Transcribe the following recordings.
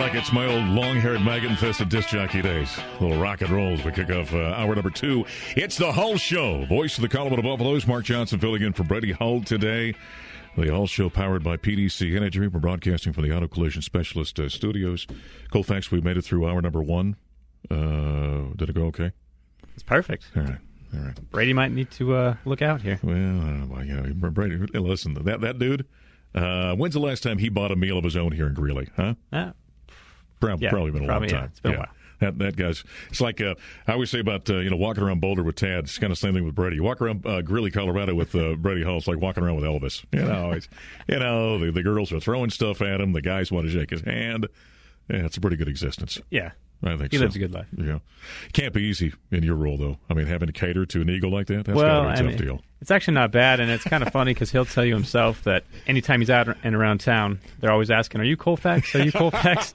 like it's my old long-haired, maggot-infested disc jockey days. A little rock and roll as we kick off hour number 2. It's the Hull Show. Voice of the Colorado Buffaloes, Mark Johnson filling in for Brady Hull today. The Hull Show powered by PDC Energy. We're broadcasting from the Auto Collision Specialist Studios. Colfax, we made it through hour number 1. Did it go okay? It's perfect. All right. Brady might need to look out here. Well, I don't know. You know, Brady, listen, that dude, when's the last time he bought a meal of his own here in Greeley? Huh? Probably been a long time. Yeah, it's been a while. That guy's, it's like I always say about walking around Boulder with Tad. It's kind of the same thing with Brady. You walk around Greeley, Colorado with Brady Hull. It's like walking around with Elvis. The girls are throwing stuff at him. The guys want to shake his hand. Yeah, it's a pretty good existence. Yeah. I think he so. lives a good life. Yeah. Can't be easy in your role, though. I mean, having to cater to an eagle like that, that's got to be a tough deal. It's actually not bad, and it's kind of funny because he'll tell you himself that anytime he's out and around town, they're always asking, "Are you Colfax? Are you Colfax?"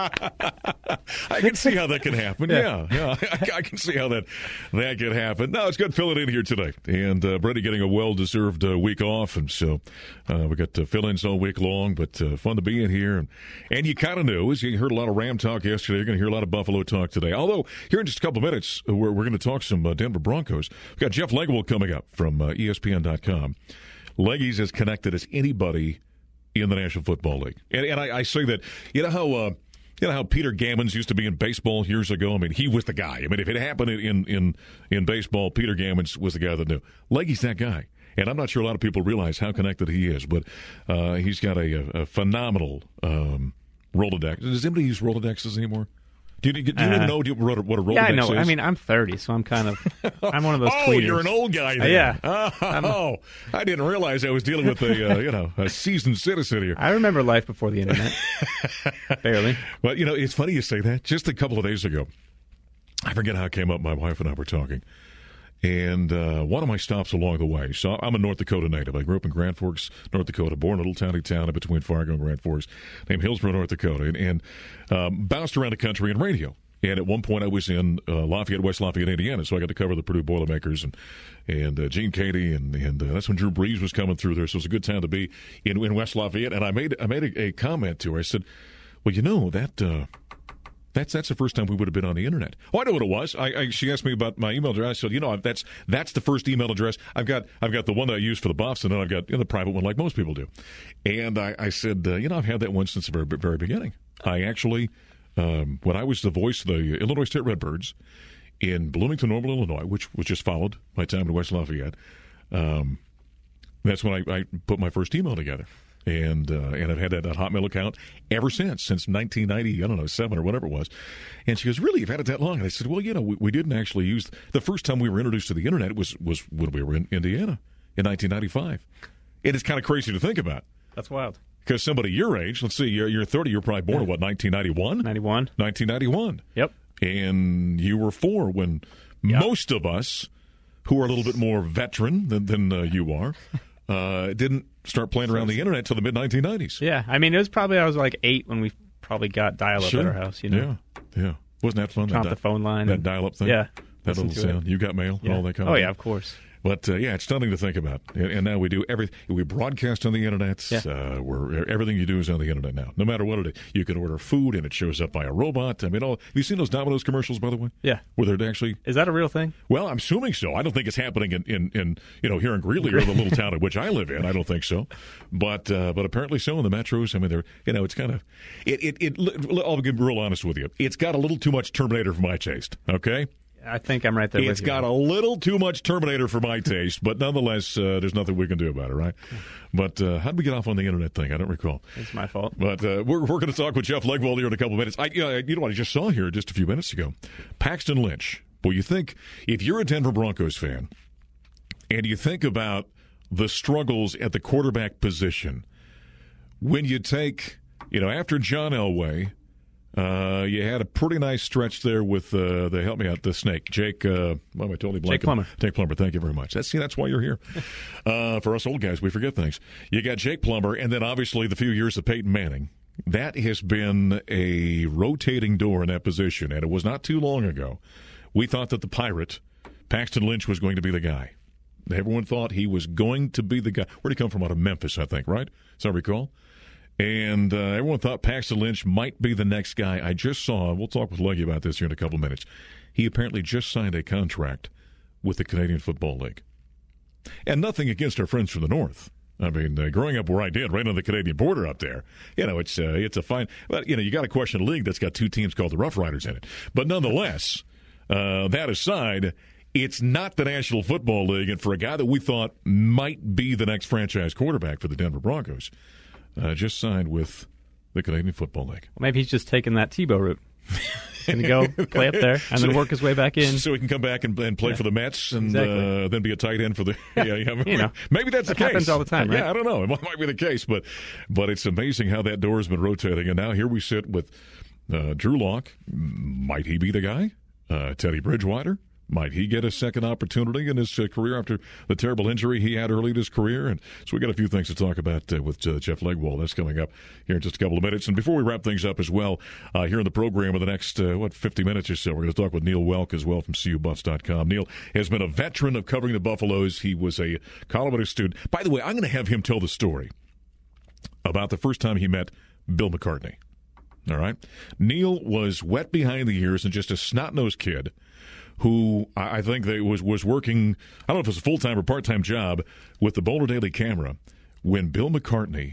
I can see how that can happen. Yeah. I can see how that could happen. No, it's good filling in here today. And Brady getting a well-deserved week off, and so we got fill-ins all week long, but fun to be in here. And you kind of knew, as you heard a lot of Ram talk yesterday, you're going to hear a lot of Buffalo talk today. Although, here in just a couple of minutes, we're going to talk some Denver Broncos. We've got Jeff Legwold coming up from ESPN.com. Leggy's as connected as anybody in the National Football League. And I say that, you know how Peter Gammons used to be in baseball years ago? I mean, he was the guy. I mean, if it happened in baseball, Peter Gammons was the guy that knew. Leggy's that guy. And I'm not sure a lot of people realize how connected he is, but he's got a phenomenal Rolodex. Does anybody use Rolodexes anymore? Do you even know what a Rolodex is? Yeah, I know. I mean, I'm 30, so I'm one of those tweeters. Oh, you're an old guy then. Yeah. Oh, I didn't realize I was dealing with a seasoned citizen here. I remember life before the internet. Barely. Well, it's funny you say that. Just a couple of days ago, I forget how it came up. My wife and I were talking. And one of my stops along the way, so I'm a North Dakota native. I grew up in Grand Forks, North Dakota, born in a little tiny town in between Fargo and Grand Forks named Hillsborough, North Dakota, and bounced around the country in radio. And at one point I was in Lafayette, West Lafayette, Indiana, so I got to cover the Purdue Boilermakers and Gene Cady, and that's when Drew Brees was coming through there, so it was a good time to be in West Lafayette. And I made a comment to her. I said, well, That's the first time we would have been on the internet. Oh, I know what it was. She asked me about my email address. I said, that's the first email address. I've got the one that I use for the Buffs, and then I've got the private one like most people do. And I said, I've had that one since the very, very beginning. I actually, when I was the voice of the Illinois State Redbirds in Bloomington, Normal, Illinois, which was just followed my time in West Lafayette, that's when I put my first email together. And I've had that Hotmail account ever since 1990, 7 or whatever it was. And she goes, really, you've had it that long? And I said, well, we didn't actually use the first time we were introduced to the internet was when we were in Indiana in 1995. And it's kind of crazy to think about. That's wild. Because somebody your age, let's see, you're 30, you're probably born in 1991? 91. 1991. Yep. And you were 4 when most of us, who are a little bit more veteran than you are, didn't start playing around the internet until the mid-1990s. Yeah, I mean, it was probably, I was like 8 when we probably got dial-up at our house, Yeah. Wasn't that fun? Count the phone line. That dial-up thing? Yeah. That little sound. You got mail? Yeah. All that kind of thing. Yeah, of course. But, it's stunning to think about. And now we do everything. We broadcast on the internet. Yeah. Everything you do is on the internet now. No matter what it is. You can order food, and it shows up by a robot. I mean, have you seen those Domino's commercials, by the way? Yeah. Where they're actually... Is that a real thing? Well, I'm assuming so. I don't think it's happening in here in Greeley or the little town in which I live in. I don't think so. But apparently so in the metros. I mean, they're, it's kind of... I'll be real honest with you. It's got a little too much Terminator for my taste, okay? I think I'm right there with you. It's got a little too much Terminator for my taste, but nonetheless, there's nothing we can do about it, right? But how did we get off on the internet thing? I don't recall. It's my fault. But we're going to talk with Jeff Legwold here in a couple of minutes. You know what I just saw here just a few minutes ago? Paxton Lynch. Well, you think, if you're a Denver Broncos fan, and you think about the struggles at the quarterback position, when you take, after John Elway... you had a pretty nice stretch there with help me out, the snake, Jake. What am I totally blanking? Jake Plummer. Jake Plummer. Thank you very much. That's why you're here. For us old guys, we forget things. You got Jake Plummer, and then obviously the few years of Peyton Manning. That has been a rotating door in that position, and it was not too long ago. We thought that the Pirate, Paxton Lynch, was going to be the guy. Everyone thought he was going to be the guy. Where'd he come from? Out of Memphis, I think, right? As I recall. And everyone thought Paxton Lynch might be the next guy. I just saw, we'll talk with Leggy about this here in a couple of minutes, he apparently just signed a contract with the Canadian Football League. And nothing against our friends from the North. I mean, growing up where I did, right on the Canadian border up there, it's a fine. But you got to question a league that's got two teams called the Rough Riders in it. But nonetheless, that aside, it's not the National Football League, and for a guy that we thought might be the next franchise quarterback for the Denver Broncos, just signed with the Canadian Football League. Well, maybe he's just taking that Tebow route. Going to go play up there and then work his way back in. So he can come back and play for the Mets and then be a tight end for the... maybe that's the case. Happens all the time, right? Yeah, I don't know. It might be the case, but it's amazing how that door has been rotating. And now here we sit with Drew Lock. Might he be the guy? Teddy Bridgewater. Might he get a second opportunity in his career after the terrible injury he had early in his career? And so we got a few things to talk about with Jeff Legwold. That's coming up here in just a couple of minutes. And before we wrap things up as well, here in the program in the next, 50 minutes or so, we're going to talk with Neil Welk as well from CUBuffs.com. Neil has been a veteran of covering the Buffaloes. He was a Colorado student. By the way, I'm going to have him tell the story about the first time he met Bill McCartney. All right? Neil was wet behind the ears and just a snot-nosed kid who I think that was working, I don't know if it was a full-time or part-time job, with the Boulder Daily Camera when Bill McCartney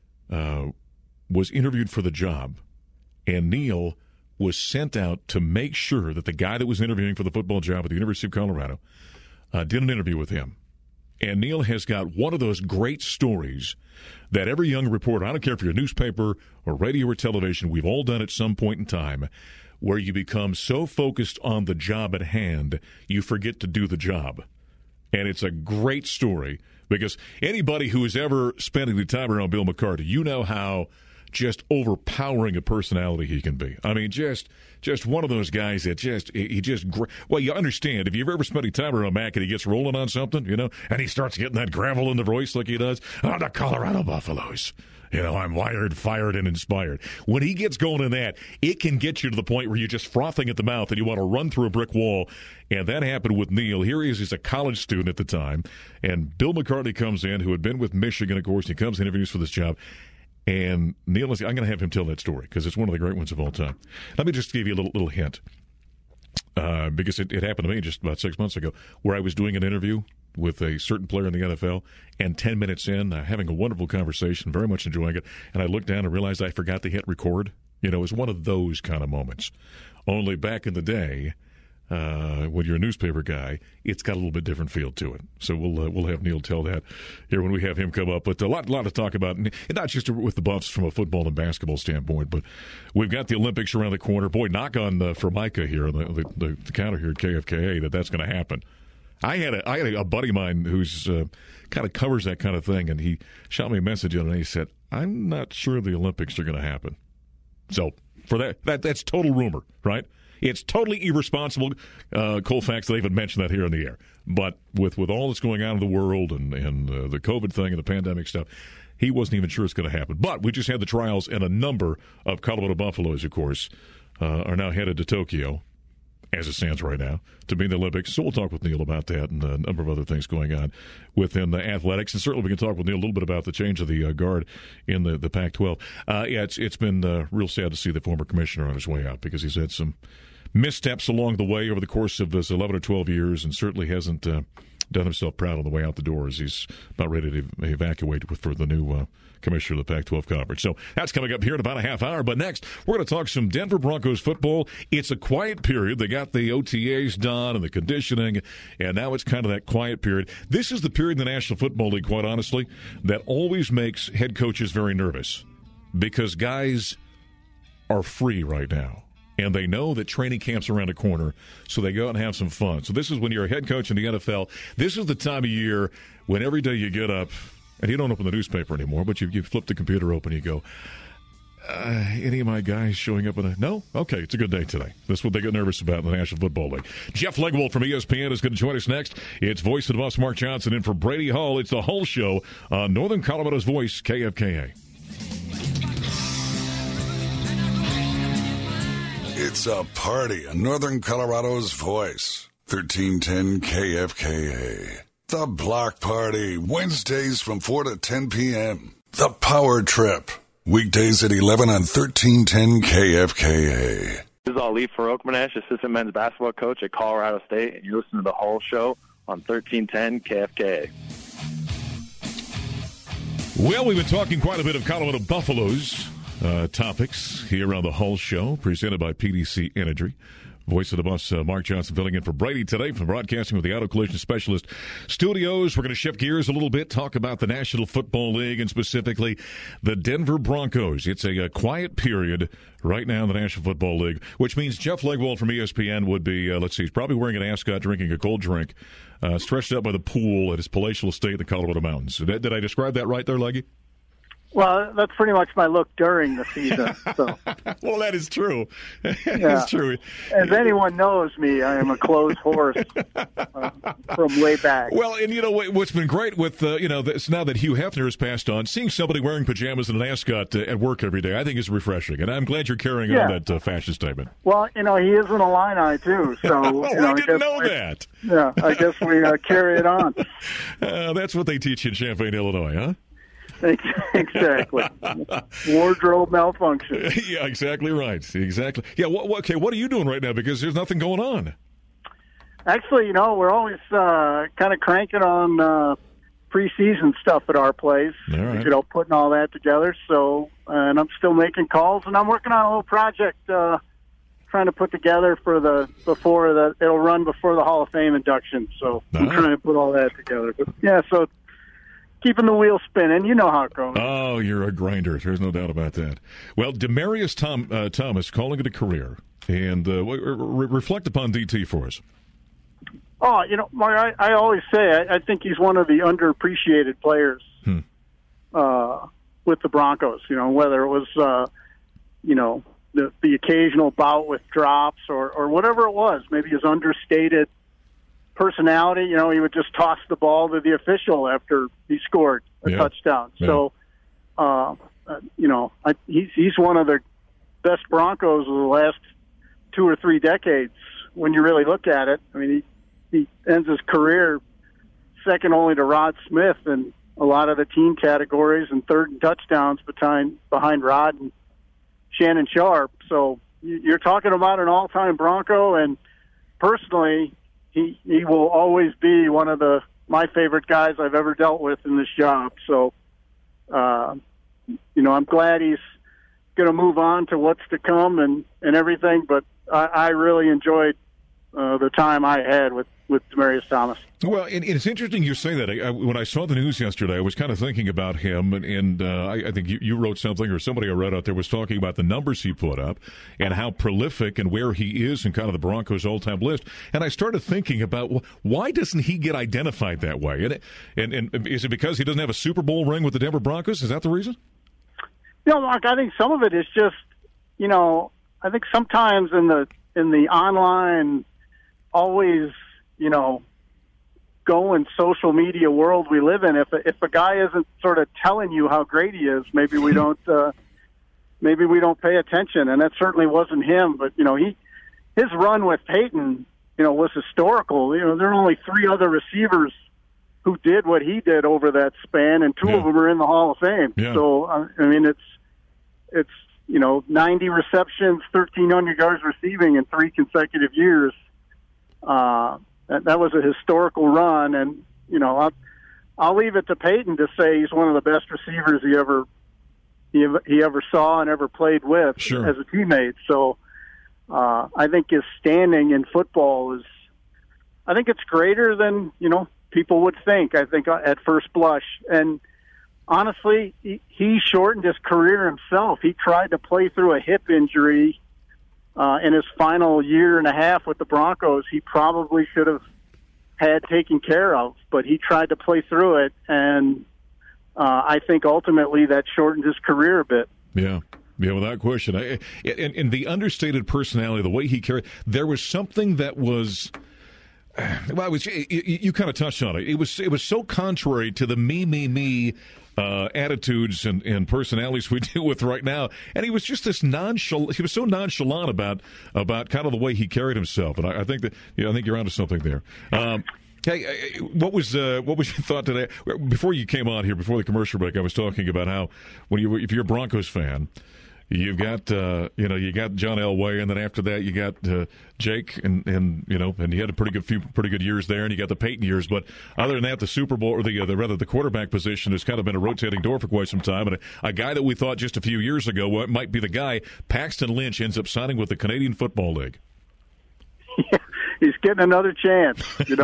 was interviewed for the job. And Neil was sent out to make sure that the guy that was interviewing for the football job at the University of Colorado did an interview with him. And Neil has got one of those great stories that every young reporter, I don't care if you're a newspaper or radio or television, we've all done at some point in time, where you become so focused on the job at hand, you forget to do the job. And it's a great story because anybody who has ever spent any time around Bill McCartney, you know how just overpowering a personality he can be. I mean, just one of those guys that well, you understand, if you've ever spent any time around Mac and he gets rolling on something, and he starts getting that gravel in the voice like he does, the Colorado Buffaloes. I'm wired, fired, and inspired. When he gets going in that, it can get you to the point where you're just frothing at the mouth and you want to run through a brick wall. And that happened with Neil. Here he is. He's a college student at the time. And Bill McCartney comes in, who had been with Michigan, of course. He comes and interviews for this job. And Neil, I'm going to have him tell that story because it's one of the great ones of all time. Let me just give you a little hint. Because it happened to me just about 6 months ago, where I was doing an interview with a certain player in the NFL, and 10 minutes in, having a wonderful conversation, very much enjoying it, and I looked down and realized I forgot to hit record. It was one of those kind of moments. Only back in the day, when you're a newspaper guy, it's got a little bit different feel to it. So we'll have Neil tell that here when we have him come up. But a lot to talk about, and not just with the Buffs from a football and basketball standpoint, but we've got the Olympics around the corner. Boy, knock on Formica here on the counter here at KFKA that's going to happen. I had a buddy of mine who's kind of covers that kind of thing, and he shot me a message the other day. He said, "I'm not sure the Olympics are going to happen." So for that's total rumor, right? It's totally irresponsible, Colfax, to even mention that here in the air. But with all that's going on in the world and the COVID thing and the pandemic stuff, he wasn't even sure it's going to happen. But we just had the trials, and a number of Colorado Buffaloes, of course, are now headed to Tokyo, as it stands right now, to be in the Olympics. So we'll talk with Neil about that and a number of other things going on within the athletics. And certainly we can talk with Neil a little bit about the change of the guard in the Pac-12. It's been real sad to see the former commissioner on his way out because he's had some missteps along the way over the course of his 11 or 12 years and certainly hasn't done himself proud on the way out the door as he's about ready to evacuate for the new commissioner of the Pac-12 Conference. So that's coming up here in about a half hour. But next, we're going to talk some Denver Broncos football. It's a quiet period. They got the OTAs done and the conditioning, and now it's kind of that quiet period. This is the period in the National Football League, quite honestly, that always makes head coaches very nervous because guys are free right now. And they know that training camp's around the corner, so they go out and have some fun. So this is when you're a head coach in the NFL. This is the time of year when every day you get up, and you don't open the newspaper anymore, but you flip the computer open and you go, any of my guys showing up no? Okay, it's a good day today. That's what they get nervous about in the National Football League. Jeff Legwold from ESPN is going to join us next. It's Voice of the Buffs, Mark Johnson, and for Brady Hall, it's the Hull Show on Northern Colorado's Voice, KFKA. It's a party on Northern Colorado's Voice, 1310 KFKA. The Block Party, Wednesdays from 4 to 10 p.m. The Power Trip, Weekdays at 11 on 1310 KFKA. This is Ali Farokhmanesh, assistant men's basketball coach at Colorado State, and you're listening to The Hull Show on 1310 KFKA. Well, we've been talking quite a bit of Colorado Buffaloes topics here on The Hull Show, presented by PDC Energy. Voice of the Bus, Mark Johnson, filling in for Brady today from Broadcasting with the Auto Collision Specialist Studios. We're going to shift gears a little bit, talk about the National Football League and specifically the Denver Broncos. It's a quiet period right now in the National Football League, which means Jeff Legwold from ESPN would be, he's probably wearing an ascot, drinking a cold drink, stretched out by the pool at his palatial estate in the Colorado Mountains. Did I describe that right there, Leggy? Well, that's pretty much my look during the season. So. Well, that is true. That is true. As anyone knows me, I am a closed horse from way back. Well, and what's been great with now that Hugh Hefner has passed on, seeing somebody wearing pajamas and an ascot at work every day, I think is refreshing, and I'm glad you're carrying on that fashion statement. Well, he is an Illini too, so we didn't know that. Yeah, I guess we carry it on. That's what they teach you in Champaign, Illinois, huh? Exactly. Wardrobe malfunction. Yeah, exactly right. Exactly. Yeah. What are you doing right now? Because there's nothing going on. Actually, we're always kind of cranking on preseason stuff at our place. All right. Putting all that together. So, and I'm still making calls, and I'm working on a little project trying to put together it'll run before the Hall of Fame induction. So I'm trying to put all that together. But yeah, so. Keeping the wheel spinning. You know how it goes. Oh, you're a grinder. There's no doubt about that. Well, Demaryius Thomas calling it a career. And reflect upon DT for us. Oh, Mark, I always say I think he's one of the underappreciated players with the Broncos. Whether it was, the occasional bout with drops or whatever it was, maybe his understated personality. He would just toss the ball to the official after he scored a touchdown. Yeah. So, he's one of the best Broncos of the last 2 or 3 decades when you really look at it. I mean, he ends his career second only to Rod Smith in a lot of the team categories and third in touchdowns behind Rod and Shannon Sharp. So you're talking about an all-time Bronco, and personally, He will always be one of my favorite guys I've ever dealt with in this job. So, I'm glad he's going to move on to what's to come and everything. But I really enjoyed the time I had with Demaryius Thomas. Well, and it's interesting you say that. When I saw the news yesterday, I was kind of thinking about him, and I think you wrote something, or somebody I read out there was talking about the numbers he put up and how prolific and where he is in kind of the Broncos' all-time list. And I started thinking about, why doesn't he get identified that way? And is it because he doesn't have a Super Bowl ring with the Denver Broncos? Is that the reason? Mark, I think some of it is just, I think sometimes in the online, always, going social media world we live in, if a guy isn't sort of telling you how great he is, maybe we don't pay attention, and that certainly wasn't him. But his run with Peyton, was historical. There are only 3 other receivers who did what he did over that span, and 2 of them are in the Hall of Fame. Yeah. So I mean, it's 90 receptions, 1,300 yards receiving in 3 consecutive years. That was a historical run, and I'll leave it to Peyton to say he's one of the best receivers he ever saw and ever played with as a teammate. So I think his standing in football it's greater than people would think. I think at first blush, and honestly, he shortened his career himself. He tried to play through a hip injury. In his final year and a half with the Broncos, he probably should have had taken care of, but he tried to play through it, and I think ultimately that shortened his career a bit. Yeah, without question. And the understated personality, the way he carried, there was something that was. Well, you kind of touched on it. It was so contrary to the me attitudes and personalities we deal with right now, and he was just this nonchalant. He was so nonchalant about kind of the way he carried himself, and I think that I think you're onto something there. Hey, what was your thought today? Before you came on here, before the commercial break, I was talking about how if you're a Broncos fan, you've got you got John Elway, and then after that you got Jake, and you had a pretty good years there, and you got the Peyton years. But other than that, the Super Bowl or the quarterback position has kind of been a rotating door for quite some time. And a guy that we thought just a few years ago might be the guy, Paxton Lynch, ends up signing with the Canadian Football League. Yeah, he's getting another chance.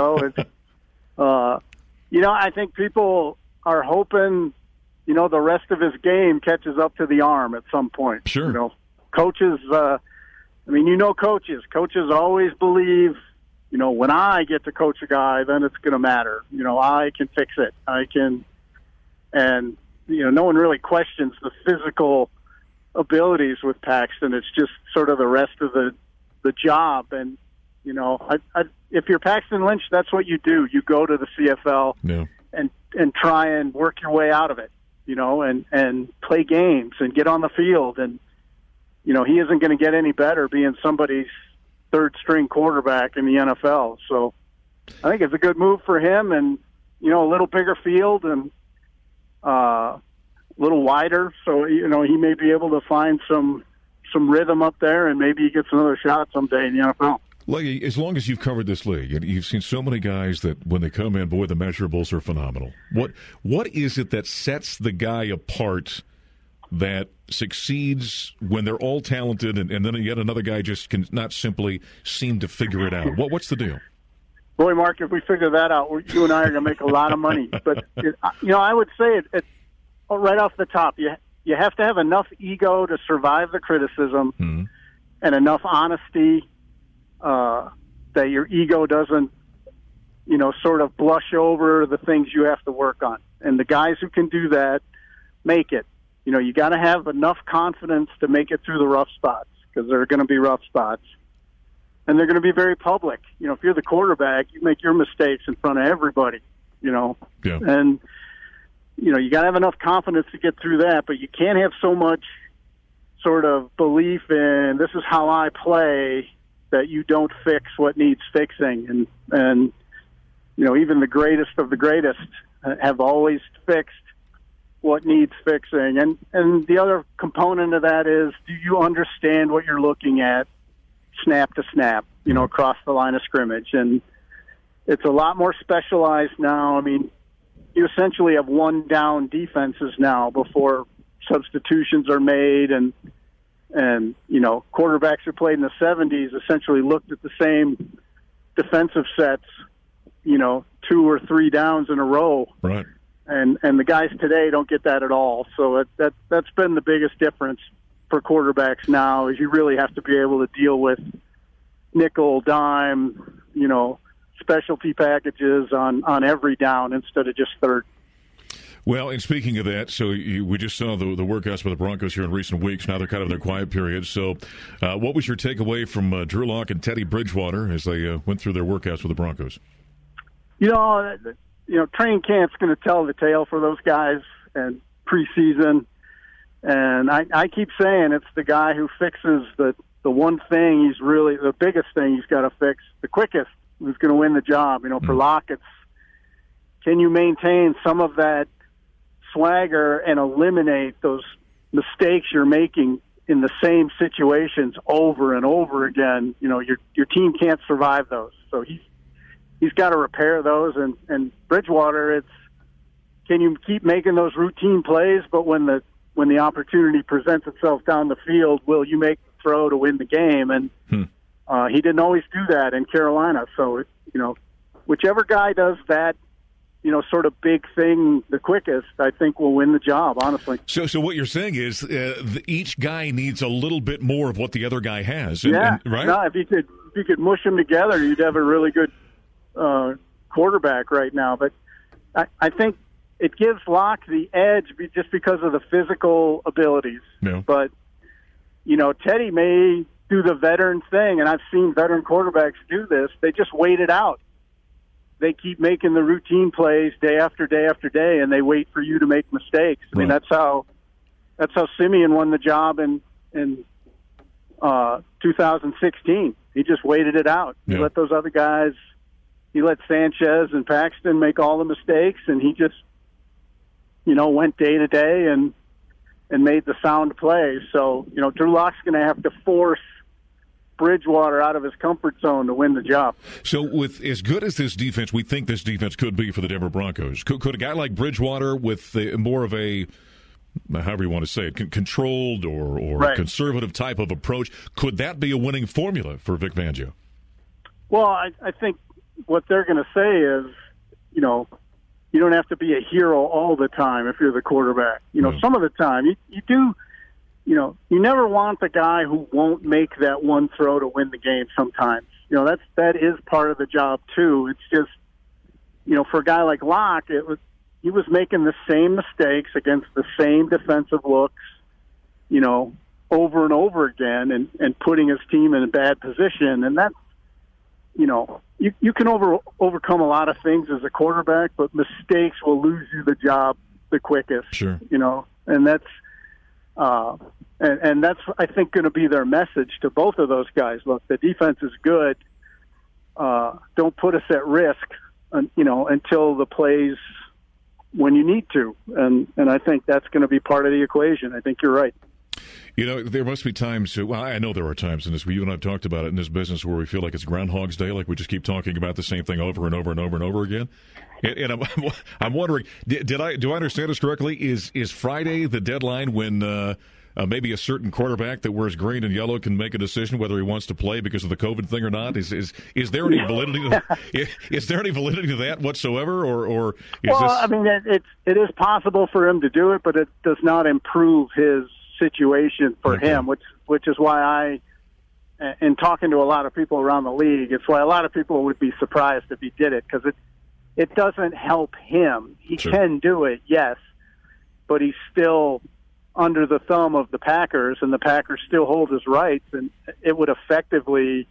I think people are hoping, the rest of his game catches up to the arm at some point. Sure. Coaches, coaches. Coaches always believe, when I get to coach a guy, then it's going to matter. I can fix it. No one really questions the physical abilities with Paxton. It's just sort of the rest of the job. And, if you're Paxton Lynch, that's what you do. You go to the CFL and try and work your way out of it, and play games and get on the field. And, he isn't going to get any better being somebody's third-string quarterback in the NFL. So I think it's a good move for him, and, a little bigger field and a little wider. So, he may be able to find some rhythm up there, and maybe he gets another shot someday in the NFL. Like, as long as you've covered this league, and you've seen so many guys that when they come in, boy, the measurables are phenomenal. What is it that sets the guy apart that succeeds when they're all talented, and then yet another guy just can not simply seem to figure it out? What's the deal? Boy, Mark, if we figure that out, you and I are going to make a lot of money. But I would say it right off the top. You have to have enough ego to survive the criticism, and enough honesty. That your ego doesn't, sort of blush over the things you have to work on. And the guys who can do that make it. You got to have enough confidence to make it through the rough spots, because there are going to be rough spots. And they're going to be very public. If you're the quarterback, you make your mistakes in front of everybody, Yeah. And, you got to have enough confidence to get through that, but you can't have so much sort of belief in this is how I play that you don't fix what needs fixing. And even the greatest of the greatest have always fixed what needs fixing. And the other component of that is, do you understand what you're looking at snap to snap, across the line of scrimmage? And it's a lot more specialized now. You essentially have one down defenses now before substitutions are made, and quarterbacks who played in the 70s essentially looked at the same defensive sets, 2 or 3 downs in a row. Right. And the guys today don't get that at all. So that's been the biggest difference for quarterbacks now, is you really have to be able to deal with nickel, dime, specialty packages on every down instead of just third. Well, and speaking of that, so we just saw the workouts for the Broncos here in recent weeks. Now they're kind of in their quiet period. So what was your takeaway from Drew Lock and Teddy Bridgewater as they went through their workouts with the Broncos? Training camp's going to tell the tale for those guys, and preseason. And I keep saying it's the guy who fixes the one thing he's really, the biggest thing he's got to fix, the quickest, who's going to win the job. For Lock, it's, can you maintain some of that swagger and eliminate those mistakes you're making in the same situations over and over again? Your team can't survive those. So he's got to repair those. And Bridgewater, it's, can you keep making those routine plays, but when the opportunity presents itself down the field, will you make the throw to win the game? And he didn't always do that in Carolina. So, whichever guy does that, sort of big thing the quickest, I think will win the job, honestly. So what you're saying is each guy needs a little bit more of what the other guy has. Right? No, if you could mush them together, you'd have a really good quarterback right now. But I think it gives Locke the edge just because of the physical abilities. Yeah. But, Teddy may do the veteran thing, and I've seen veteran quarterbacks do this. They just wait it out. They keep making the routine plays day after day after day, and they wait for you to make mistakes. I mean, that's how Simeon won the job in 2016. He just waited it out. He let those other guys he let Sanchez and Paxton make all the mistakes, and he just, went day to day and made the sound plays. So, Drew Lock's going to have to force Bridgewater out of his comfort zone to win the job. So with as good as this defense, we think this defense could be for the Denver Broncos, could a guy like Bridgewater with more of a, however you want to say it, controlled or right, conservative type of approach, could that be a winning formula for Vic Fangio? Well, I think what they're going to say is, you don't have to be a hero all the time if you're the quarterback. Some of the time you do. You never want the guy who won't make that one throw to win the game sometimes. That is part of the job too. It's just, for a guy like Locke, he was making the same mistakes against the same defensive looks, over and over again and putting his team in a bad position. And that, you can overcome a lot of things as a quarterback, but mistakes will lose you the job the quickest. Sure. And that's, and that's, I think, going to be their message to both of those guys. Look, the defense is good. Don't put us at risk, until the plays when you need to. And I think that's going to be part of the equation. I think you're right. There must be times, well, I know there are times in this, where you and I have talked about it in this business, where we feel like it's Groundhog's Day, like we just keep talking about the same thing over and over and over and over again. And I'm wondering, do I understand this correctly? Is Friday the deadline when maybe a certain quarterback that wears green and yellow can make a decision whether he wants to play because of the COVID thing or not? Is there any validity? Is there any validity to that whatsoever? Or is well, this... I mean, it is possible for him to do it, but it does not improve his situation for him, which is why in talking to a lot of people around the league, it's why a lot of people would be surprised if he did it, because it doesn't help him. He can do it, yes, but he's still under the thumb of the Packers, and the Packers still hold his rights, and it would effectively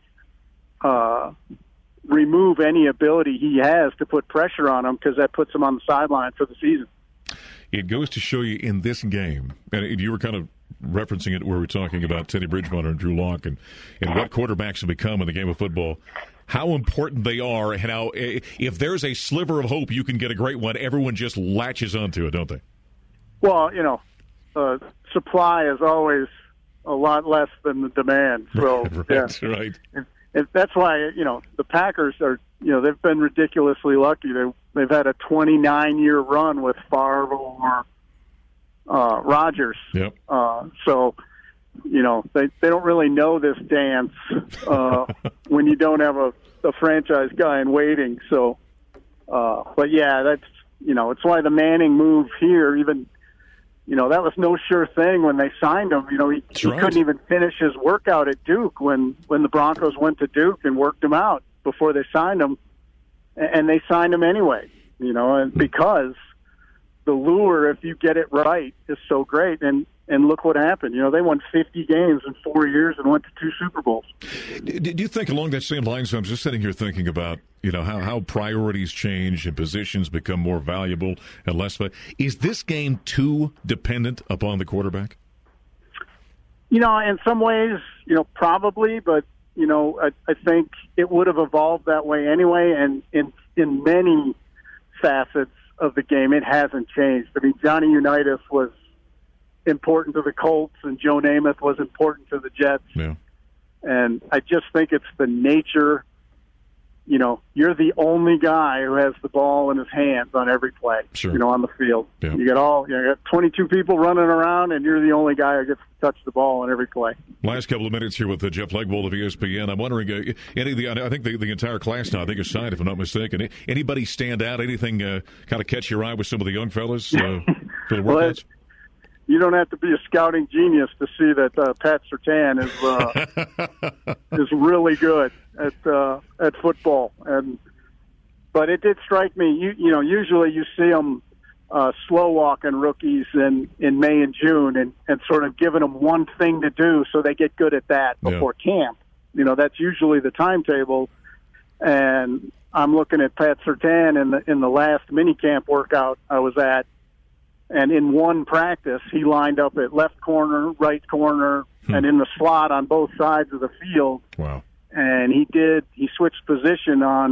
remove any ability he has to put pressure on him, because that puts him on the sideline for the season. It goes to show you in this game, and you were kind of referencing it where we're talking about Teddy Bridgewater and Drew Lock and what quarterbacks have become in the game of football, how important they are, and how if there's a sliver of hope you can get a great one, everyone just latches onto it, don't they? Well, supply is always a lot less than the demand. So, right. If that's why, the Packers are, they've been ridiculously lucky. They've had a 29-year run with Favre or Rodgers. Yep. So, they don't really know this dance when you don't have a franchise guy in waiting. So, but yeah, that's, it's why the Manning move here, even, that was no sure thing when they signed him. He couldn't even finish his workout at Duke when the Broncos went to Duke and worked him out before they signed him. And they signed him anyway, and because the lure, if you get it right, is so great. And look what happened. They won 50 games in 4 years and went to 2 Super Bowls. Do you think along that same line, so I'm just sitting here thinking about, how priorities change and positions become more valuable and less. Is this game too dependent upon the quarterback? In some ways, probably, but, I think it would have evolved that way anyway. And in many facets of the game, it hasn't changed. I mean, Johnny Unitas was important to the Colts, and Joe Namath was important to the Jets. Yeah. And I just think it's the nature. You're the only guy who has the ball in his hands on every play. Sure. On the field. Yeah. You got 22 people running around, and you're the only guy who gets to touch the ball on every play. Last couple of minutes here with Jeff Legwold of ESPN. I'm wondering, I think the entire class now, I think, is signed, if I'm not mistaken. Anybody stand out? Anything kind of catch your eye with some of the young fellas for the workouts? You don't have to be a scouting genius to see that Pat Surtain is really good at football. But it did strike me. Usually you see them slow walking rookies in May and June and sort of giving them one thing to do so they get good at that before camp. That's usually the timetable. And I'm looking at Pat Surtain in the last minicamp workout I was at. And in one practice, he lined up at left corner, right corner, and in the slot on both sides of the field. Wow. And he switched position on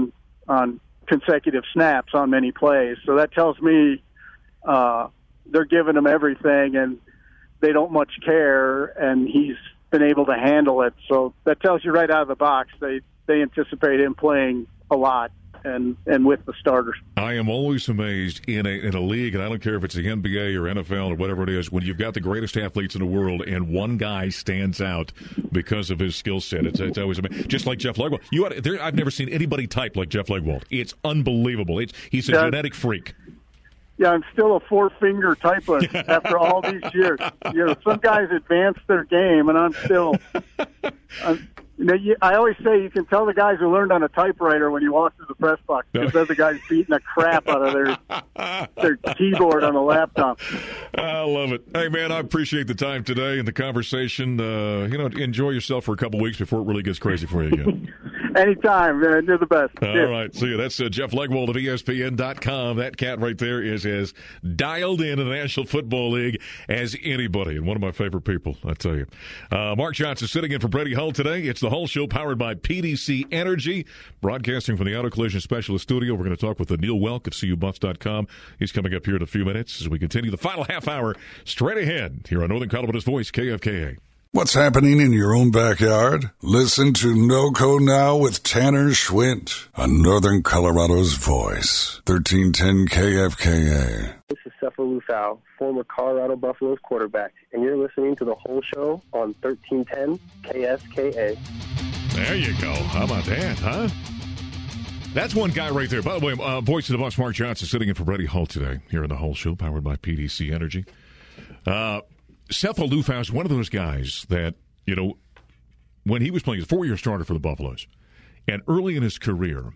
on consecutive snaps on many plays. So that tells me they're giving him everything, and they don't much care, and he's been able to handle it. So that tells you right out of the box they anticipate him playing a lot and with the starters. I am always amazed in a league, and I don't care if it's the NBA or NFL or whatever it is, when you've got the greatest athletes in the world and one guy stands out because of his skill set. It's always amazing. Just like Jeff Legwold. I've never seen anybody type like Jeff Legwold. It's unbelievable. He's a genetic freak. Yeah, I'm still a four-finger typist after all these years. Some guys advance their game, and I'm still. I always say you can tell the guys who learned on a typewriter when you walk through the press box because they're the guys beating the crap out of their keyboard on a laptop. I love it. Hey, man, I appreciate the time today and the conversation. Enjoy yourself for a couple weeks before it really gets crazy for you again. Anytime, man. You're the best. All right. See you. That's Jeff Legwold of ESPN.com. That cat right there is as dialed in the National Football League as anybody, and one of my favorite people, I tell you. Mark Johnson sitting in for Brady Hull today. It's the Hull Show powered by PDC Energy, broadcasting from the Auto Collision Specialist Studio. We're going to talk with Neil Welk of CUBuffs.com. He's coming up here in a few minutes as we continue the final half hour straight ahead here on Northern Colorado's Voice, KFKA. What's happening in your own backyard? Listen to NoCo Now with Tanner Schwint on Northern Colorado's Voice, 1310 KFKA. This is Cepha Lufau, former Colorado Buffaloes quarterback, and you're listening to The Whole Show on 1310 KFKA. There you go. How about that, huh? That's one guy right there. By the way, voice of the Buffs, Mark Johnson, sitting in for Brady Hull today here in The Whole Show, powered by PDC Energy. Cepha Lufau is one of those guys that, when he was playing, he's a 4-year starter for the Buffaloes, and early in his career,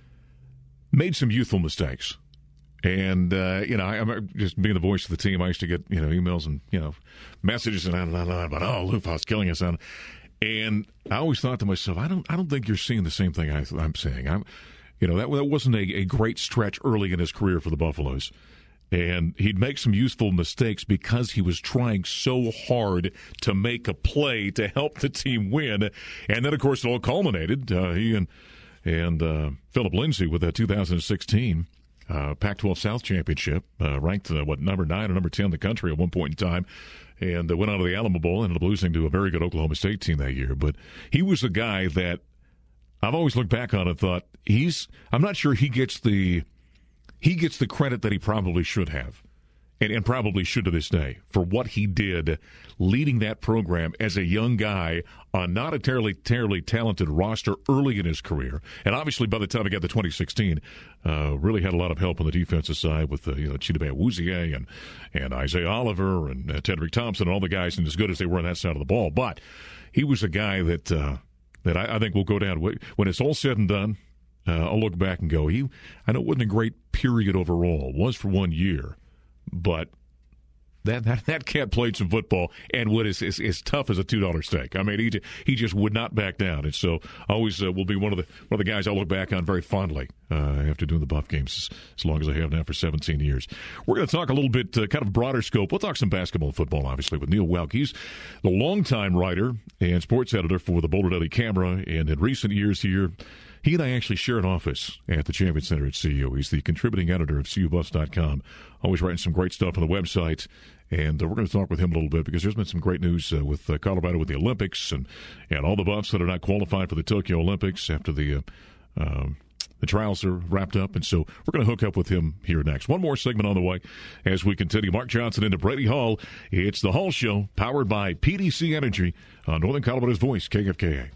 made some youthful mistakes. And, I'm just being the voice of the team, I used to get, emails and, messages and about, Lufau's killing us. And I always thought to myself, I don't think you're seeing the same thing I'm saying. That wasn't a great stretch early in his career for the Buffaloes. And he'd make some useful mistakes because he was trying so hard to make a play to help the team win. And then, of course, it all culminated. He and Philip Lindsay with that 2016 Pac-12 South Championship, ranked, number 9 or number 10 in the country at one point in time, and went on to the Alamo Bowl and ended up losing to a very good Oklahoma State team that year. But he was a guy that I've always looked back on and thought, I'm not sure he gets the credit that he probably should have, and probably should to this day, for what he did leading that program as a young guy on not a terribly talented roster early in his career. And obviously by the time he got to 2016, really had a lot of help on the defensive side with Chidobe Awuzie and Isaiah Oliver and Tedrick Thompson and all the guys, and as good as they were on that side of the ball. But he was a guy that I think will go down. When it's all said and done, I'll look back and go, I know it wasn't a great period overall. It was for 1 year. But that cat played some football and was as tough as a $2 steak. I mean, he just would not back down. And so always will be one of the guys I'll look back on very fondly after doing the Buff games as long as I have now for 17 years. We're going to talk a little bit kind of broader scope. We'll talk some basketball and football, obviously, with Neil Welk. He's the longtime writer and sports editor for the Boulder Daily Camera, and in recent years here, he and I actually share an office at the Champion Center at CU. He's the contributing editor of CUBuffs.com, always writing some great stuff on the website. And we're going to talk with him a little bit because there's been some great news with Colorado with the Olympics and all the Buffs that are not qualified for the Tokyo Olympics after the trials are wrapped up. And so we're going to hook up with him here next. One more segment on the way as we continue. Mark Johnson into Brady Hull. It's the Hull Show, powered by PDC Energy on Northern Colorado's Voice, KFKA.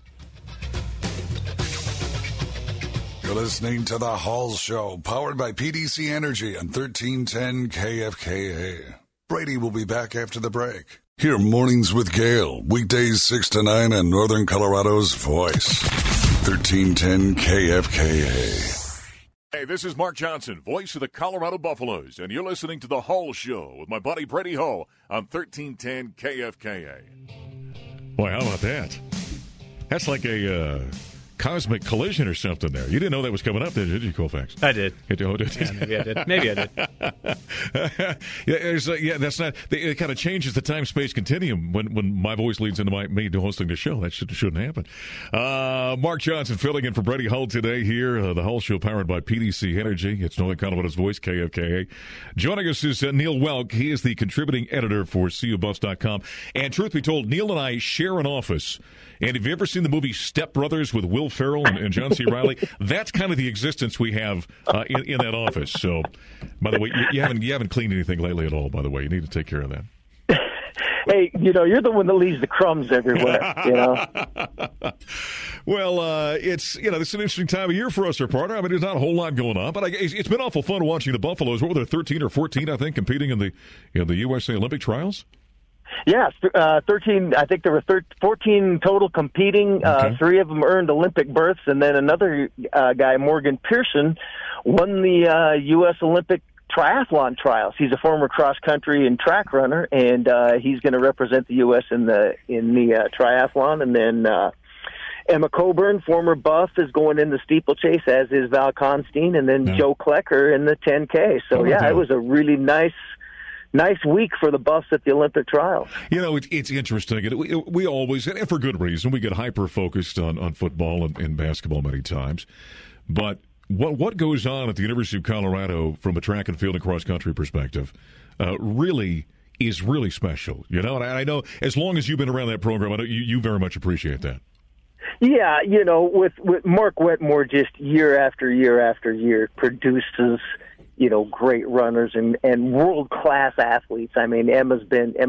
You're listening to The Hull Show, powered by PDC Energy on 1310 KFKA. Brady will be back after the break. Hear Mornings with Gale, weekdays 6 to 9 on Northern Colorado's Voice, 1310 KFKA. Hey, this is Mark Johnson, voice of the Colorado Buffaloes, and you're listening to The Hull Show with my buddy Brady Hull on 1310 KFKA. Boy, how about that? That's like a cosmic collision or something there. You didn't know that was coming up, did you, Colfax? I did. Maybe I did. Maybe I did. That's not. It kind of changes the time-space continuum when my voice leads into me hosting the show. That shouldn't happen. Mark Johnson filling in for Brady Hull today here. The Hull Show powered by PDC Energy. It's Northern Colorado's voice, KFKA. Joining us is Neil Welk. He is the contributing editor for CUBuffs.com. And truth be told, Neil and I share an office. And have you ever seen the movie Step Brothers with Will Ferrell and John C. Reilly? That's kind of the existence we have in that office. So, by the way, you haven't cleaned anything lately at all, by the way. You need to take care of that. Hey, you're the one that leaves the crumbs everywhere, Well, it's this is an interesting time of year for us, our partner. I mean, there's not a whole lot going on, but it's been awful fun watching the Buffaloes. What were there, 13 or 14, I think, competing in the USA Olympic trials? Yeah, 13. I think there were 14 total competing. Okay. 3 of them earned Olympic berths, and then another guy, Morgan Pearson, won the U.S. Olympic triathlon trials. He's a former cross country and track runner, and he's going to represent the U.S. in the triathlon. And then Emma Coburn, former buff, is going in the steeplechase, as is Val Constein, and then Joe Klecker in the 10K. So it was a really nice week for the buffs at the Olympic trials. It's interesting. We always, and for good reason, we get hyper-focused on football and basketball many times. But what goes on at the University of Colorado from a track and field and cross-country perspective really is really special. And I know as long as you've been around that program, I know you very much appreciate that. Yeah, with Mark Wetmore just year after year after year produces great runners and world-class athletes. I mean, Emma's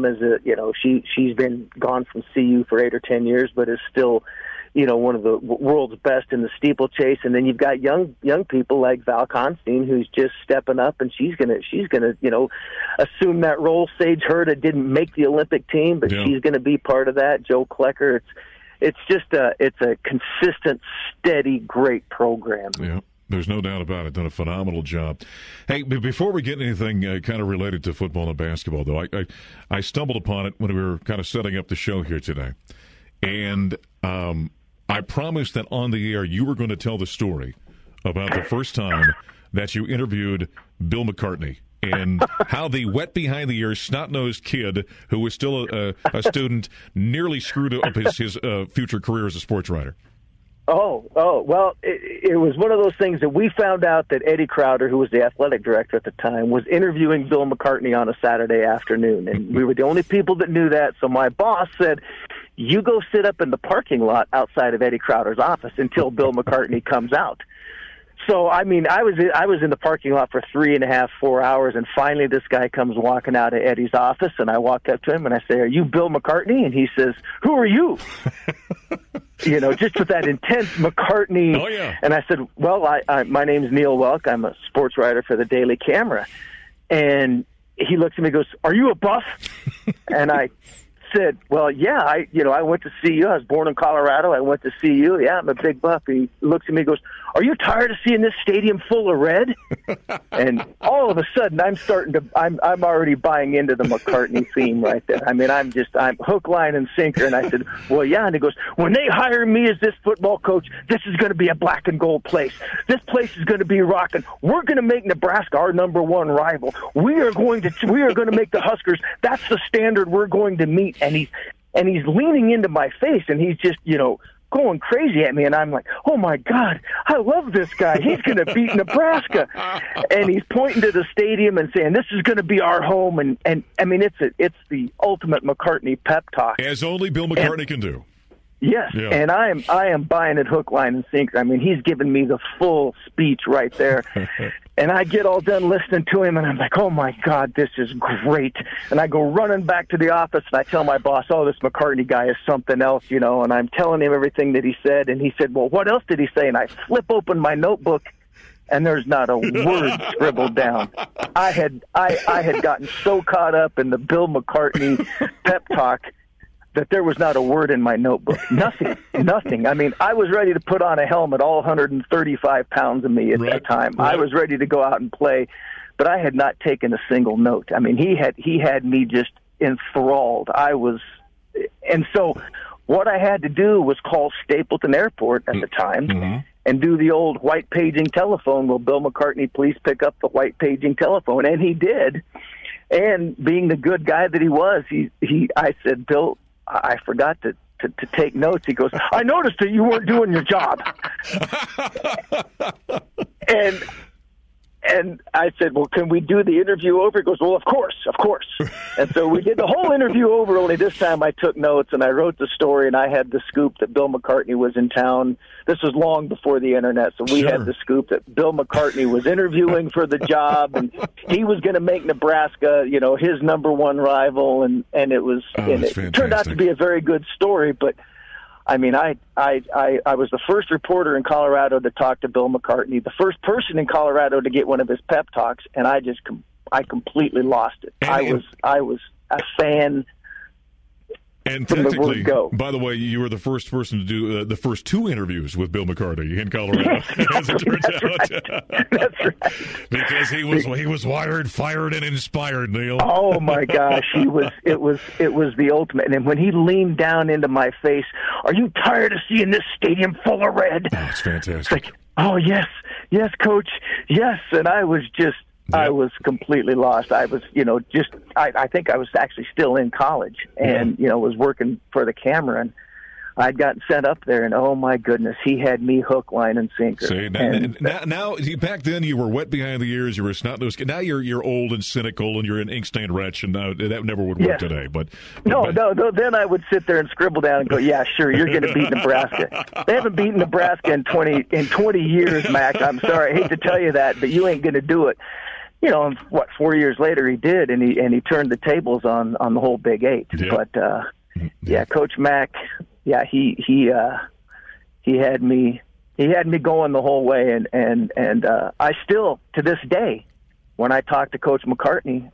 she's been gone from CU for 8 or 10 years, but is still, one of the world's best in the steeplechase. And then you've got young people like Val Constein, who's just stepping up, and she's gonna assume that role. Sage Hurta didn't make the Olympic team, but she's gonna be part of that. Joe Klecker. It's just a consistent, steady, great program. Yeah. There's no doubt about it. Done a phenomenal job. Hey, before we get anything kind of related to football and basketball, though, I stumbled upon it when we were kind of setting up the show here today. And I promised that on the air you were going to tell the story about the first time that you interviewed Bill McCartney and how the wet behind the ears, snot-nosed kid who was still a student nearly screwed up his future career as a sports writer. Oh, well, it was one of those things that we found out that Eddie Crowder, who was the athletic director at the time, was interviewing Bill McCartney on a Saturday afternoon. And we were the only people that knew that. So my boss said, you go sit up in the parking lot outside of Eddie Crowder's office until Bill McCartney comes out. So, I mean, I was in the parking lot for 3.5, 4 hours, and finally this guy comes walking out of Eddie's office, and I walk up to him, and I say, are you Bill McCartney? And he says, who are you? Just with that intense McCartney. Oh, yeah. And I said, well, my name's Neil Welk. I'm a sports writer for the Daily Camera. And he looks at me and goes, are you a buff? And I said, well, yeah, I went to CU. I was born in Colorado. I went to CU. Yeah, I'm a big buff. He looks at me and goes, are you tired of seeing this stadium full of red? And all of a sudden, I'm already buying into the McCartney theme right there. I mean, I'm hook, line, and sinker. And I said, well, yeah. And he goes, when they hire me as this football coach, this is going to be a black and gold place. This place is going to be rocking. We're going to make Nebraska our number one rival. We are going to make the Huskers. That's the standard we're going to meet. And he's leaning into my face, and he's just, going crazy at me, and I'm like, oh my God, I love this guy. He's going to beat Nebraska. And he's pointing to the stadium and saying, this is going to be our home. And I mean, it's the ultimate McCartney pep talk. As only Bill McCartney can do. Yes, yeah. And I am buying it hook, line, and sinker. I mean, he's giving me the full speech right there. And I get all done listening to him, and I'm like, oh, my God, this is great. And I go running back to the office, and I tell my boss, oh, this McCartney guy is something else, and I'm telling him everything that he said. And he said, well, what else did he say? And I flip open my notebook, and there's not a word scribbled down. I had gotten so caught up in the Bill McCartney pep talk that there was not a word in my notebook. Nothing. I mean, I was ready to put on a helmet, all 135 pounds of me at that time. Right. I was ready to go out and play, but I had not taken a single note. I mean, he had me just enthralled. And so what I had to do was call Stapleton Airport at the time and do the old white paging telephone. Will Bill McCartney please pick up the white paging telephone? And he did. And being the good guy that he was, I said, Bill, I forgot to take notes. He goes, I noticed that you weren't doing your job. And I said, well, can we do the interview over? He goes, well, of course. And so we did the whole interview over, only this time I took notes and I wrote the story, and I had the scoop that Bill McCartney was in town. This was long before the internet, so we had the scoop that Bill McCartney was interviewing for the job, and he was going to make Nebraska, his number one rival, and it was, it turned out to be a very good story, but I mean, I was the first reporter in Colorado to talk to Bill McCartney, the first person in Colorado to get one of his pep talks, and I completely lost it. I was a fan. And technically, by the way, you were the first person to do the first two interviews with Bill McCartney in Colorado, as it turns out. That's right. Because he was wired, fired, and inspired, Neil. Oh my gosh, it was the ultimate. And when he leaned down into my face, "Are you tired of seeing this stadium full of red?" Oh, it's fantastic. It's like, oh yes, Coach, yes. And I was just. Yep. I was completely lost. I was, I think I was actually still in college and, was working for the camera, and I'd gotten sent up there, and oh my goodness, he had me hook, line, and sinker. See, now, back then you were wet behind the ears, you were a snot-nosed. Now you're old and cynical, and you're an ink-stained wretch, and that never would work today. But no, then I would sit there and scribble down and go, yeah, sure, you're going to beat Nebraska. They haven't beaten Nebraska in 20 years, Mac. I'm sorry, I hate to tell you that, but you ain't going to do it. 4 years later he did, and he turned the tables on the whole Big Eight. Yep. But Coach Mack, he had me going the whole way, and I still, to this day, when I talk to Coach McCartney,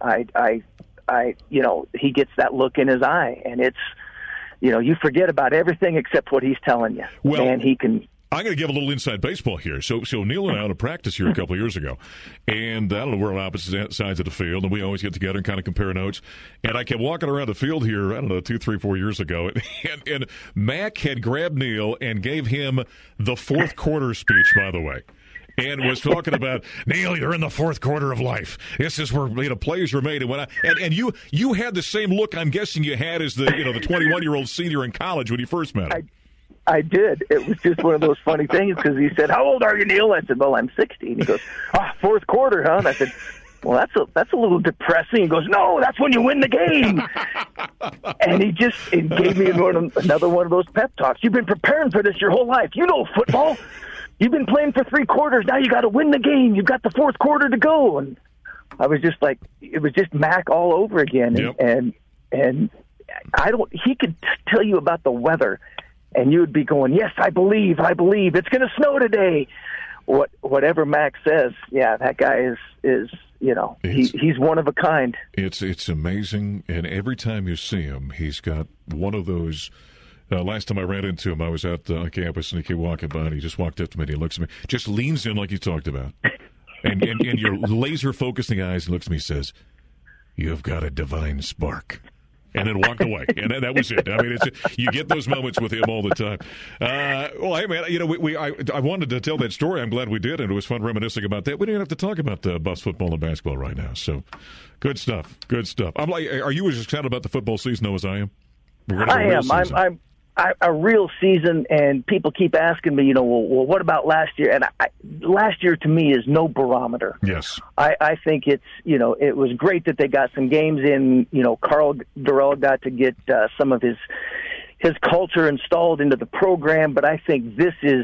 I he gets that look in his eye, and it's you forget about everything except what he's telling you. Well, and he can. I'm going to give a little inside baseball here. So Neil and I had a practice here a couple of years ago, and I don't know, we're on opposite sides of the field, and we always get together and kind of compare notes. And I kept walking around the field here, I don't know, 2, 3, 4 years ago, and Mac had grabbed Neil and gave him the fourth quarter speech, by the way. And was talking about, Neil, you're in the fourth quarter of life. This is where plays are made. And you had the same look, I'm guessing you had as the 21-year-old senior in college when you first met him. I did. It was just one of those funny things because he said, "How old are you, Neil?" I said, "Well, I'm 60." And he goes, fourth quarter, huh?" And I said, "Well, that's a little depressing." He goes, "No, that's when you win the game." And he gave me another one of those pep talks. You've been preparing for this your whole life. You know football. You've been playing for 3 quarters. Now you got to win the game. You've got the fourth quarter to go. And I was just like, it was just Mac all over again. Yep. And he could tell you about the weather. And you would be going, yes, I believe, it's going to snow today. Whatever Mac says, that guy is he's one of a kind. It's amazing, and every time you see him, he's got one of those. Last time I ran into him, I was out on campus, and he came walking by, and he just walked up to me, and he looks at me, just leans in like you talked about, and you're laser focused in the eyes, and looks at me and says, "You've got a divine spark." And then walked away, and that was it. I mean, you get those moments with him all the time. Well, hey man, I wanted to tell that story. I'm glad we did, and it was fun reminiscing about that. We didn't have to talk about Buffs football and basketball right now. So, good stuff. I'm like, are you as excited about the football season as I am? I am. I'm a real season, and people keep asking me, well, what about last year? And last year to me is no barometer. Yes. I think it's, it was great that they got some games in, Karl Dorrell got to get some of his culture installed into the program, but I think this is,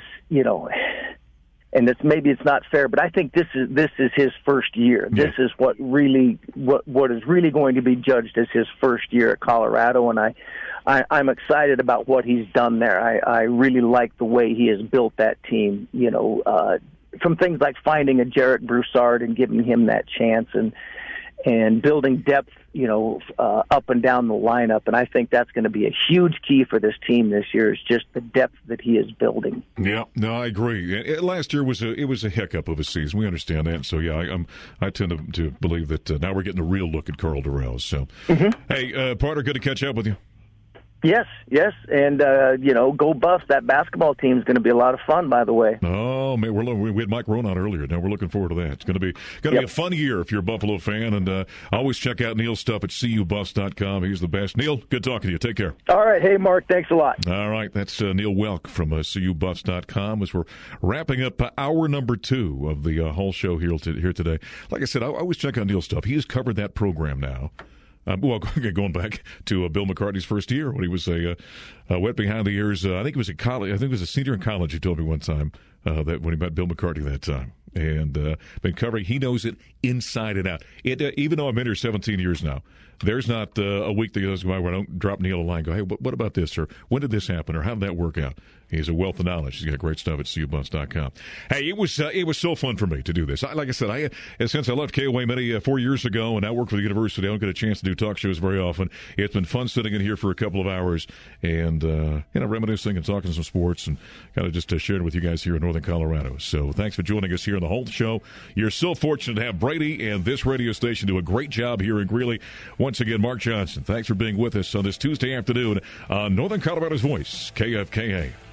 and maybe it's not fair, but I think this is his first year. Yeah. This is what is really going to be judged as his first year at Colorado, and I'm excited about what he's done there. I really like the way he has built that team, from things like finding a Jarrett Broussard and giving him that chance and building depth, up and down the lineup. And I think that's going to be a huge key for this team this year is just the depth that he is building. Yeah, no, I agree. Last year was a hiccup of a season. We understand that. So, yeah, I tend to believe that now we're getting a real look at Karl Dorrell. So, Hey, partner, good to catch up with you. Yes, and go Buffs. That basketball team is going to be a lot of fun, by the way. Oh man, we had Mike Rohn on earlier. Now we're looking forward to that. It's going to be a fun year if you're a Buffalo fan, and always check out Neil's stuff at CUBuffs.com. He's the best. Neil, good talking to you. Take care. All right, hey Mark, thanks a lot. All right, that's Neil Welk from CUBuffs.com as we're wrapping up hour number 2 of the Hull Show here today. Like I said, I always check out Neil's stuff. He has covered that program now. Going back to Bill McCartney's first year when he was a wet behind the ears. I think it was at college. I think it was a senior in college. He told me one time that when he met Bill McCartney that time, and been covering. He knows it inside and out. Even though I've been here 17 years now, there's not a week that goes by where I don't drop Neil a line. Go, hey, what about this? Or when did this happen? Or how did that work out? He's a wealth of knowledge. He's got great stuff at CUBuffs.com. Hey, it was so fun for me to do this. Like I said, since I left KOA 4 years ago and I work for the university, I don't get a chance to do talk shows very often. It's been fun sitting in here for a couple of hours and reminiscing and talking some sports and kind of just sharing with you guys here in Northern Colorado. So thanks for joining us here on the Hull Show. You're so fortunate to have Brady and this radio station do a great job here in Greeley. Once again, Mark Johnson, thanks for being with us on this Tuesday afternoon on Northern Colorado's Voice, KFKA.